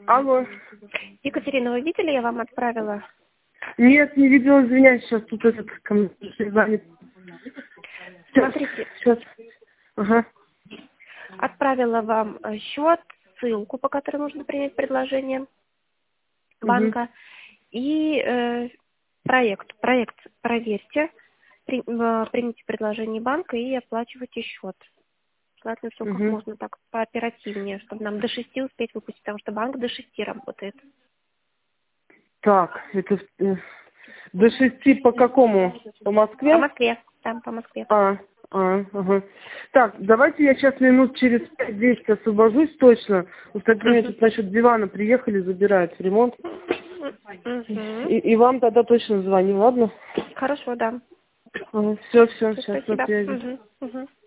Алло. Екатерина, вы видели, я вам отправила? Нет, не видела, извиняюсь, сейчас тут этот занят. Смотрите, Сейчас. Ага. отправила вам счет, ссылку, по которой можно принять предложение Угу. банка. И проект проверьте, примите предложение банка и оплачивайте счет. Желательно все как Угу. можно так пооперативнее, чтобы нам до 6 успеть выпустить, потому что банк до 6 работает. Так, это до 6 по какому? По По Москве? Москве, там по Москве. Ага. Так, давайте я сейчас минут через 5-10 освобожусь точно. Вот как мне тут насчет дивана приехали, забирают в ремонт. Мгм. И вам тогда точно звоню, ладно? Хорошо, да. Все, сейчас на Спасибо. связи. Мгм.